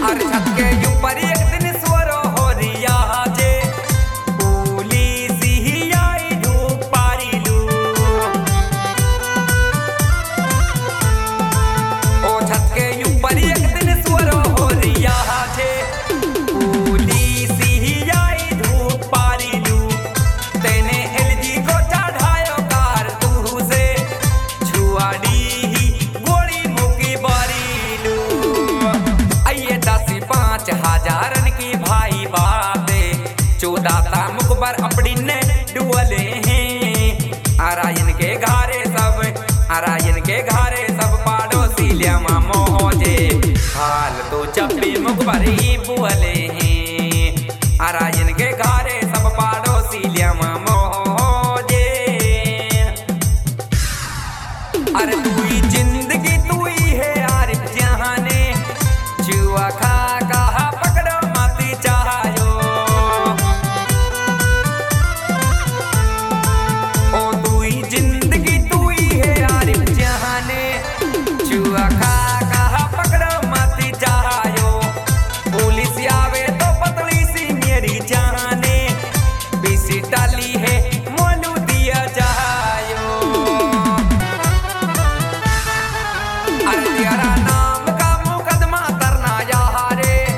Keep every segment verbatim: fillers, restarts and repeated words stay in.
अरे छत के ऊपर एक दिन स्वरो हो रिया जे पुलिस ही आई धूप पारी लू। ओ छत के ऊपर एक दिन स्वरो हो रिया जे पुलिस ही आई धूप पारी लू। तेने एलजी को चढ़ायो कार तू से छुआड़ी ही गोली मुकी बारी लू। आइए दस पाँच हजारन की भाई बाते चौदह तामुक पर अपनी ने डुअले हैं। आरायन के घारे सब आरायन के घारे सब पाड़ोसी लिया मोजे हाल तो चप्पी मुख पर ही बुअले हैं। आरायन के घारे सब पाड़ोसी लिया मोजे। अरे तू ही जिंदगी तू ही है आरिफ जहाने जुआ खा कहा पकड़ो माती चाहो। ओ तू ही जिंदगी तू ही है आरिफ जहाने जुआ खा कहा पकड़ो माती चाहो। पुलिस आवे तो पतली सी मेरी जाने बीसी डाली है मोनू दिया जायो। अरे तेरा नाम का मुकदमा करना यारे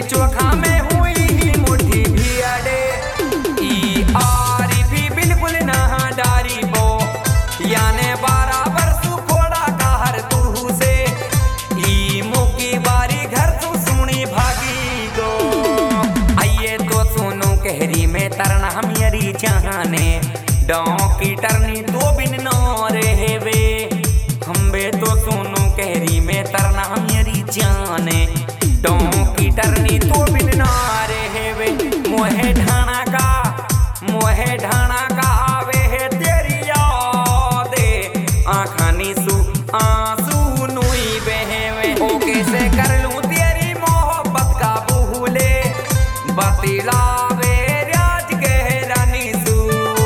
चोखा में हुई ही मुट्ठी भी अड़े ई आरी भी बिल्कुल ना डारी बो याने बारह वर्ष खोड़ा का हर तू से ई मुकी बारी घर तू सुनी भागी गो आइए तो सोनू कहरी में तरना मेरी चाहने डाँव की टरनी तो बिन न रहे वे हम्बे तो सोनू कहरी में तरना मेरी जाने डाँव की टरनी तो बिन न रहे वे मोहे ढाना का मोहे ढाना का आवे है तेरी यादे आँखानी सु आंसू नुई बहे ओ कैसे कर लूं तेरी मोहब्बत का भूले बतिलावे राज गहरानी सु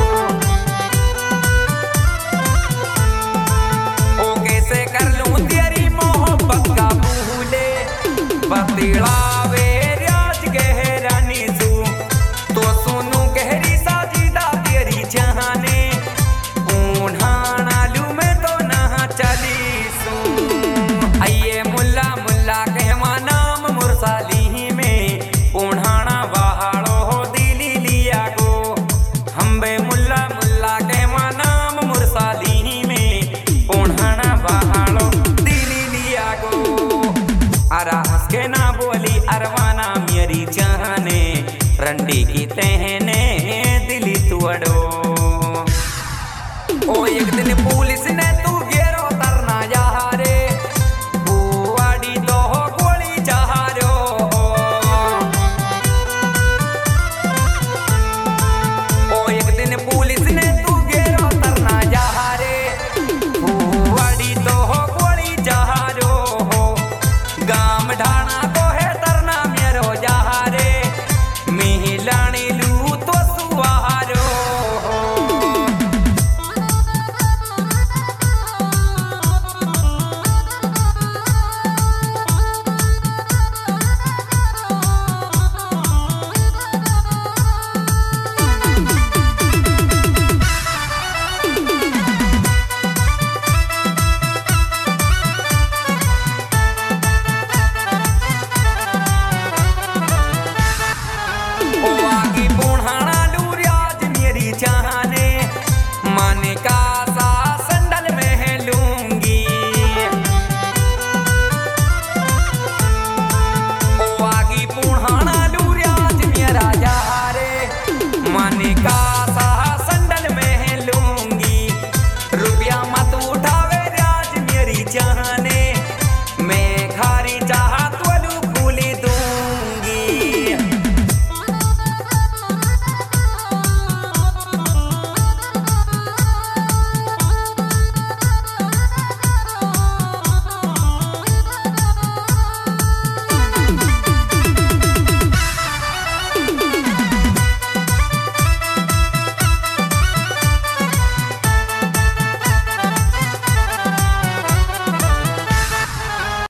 ओ कैसे कर लूं तेरी मोहब्बत का भूले बतिलावे राज गहरानी सु तो सोनू गहरी साजिदा तेरी जहाने ऊन्हाना लू में तो ना चली सू आइए मुल्ला मुल्ला कहवा नाम मुरसाली में ऊन्हाना बहाड़ो हो दिली लिया गो हम्बे मुल्ला मुल्ला कहवा नाम मुरसाली में ऊन्हाना बहाड़ो दिली लिया गो अरा हंस के ना बोली अरवाना मेरी जाने रंडी की तह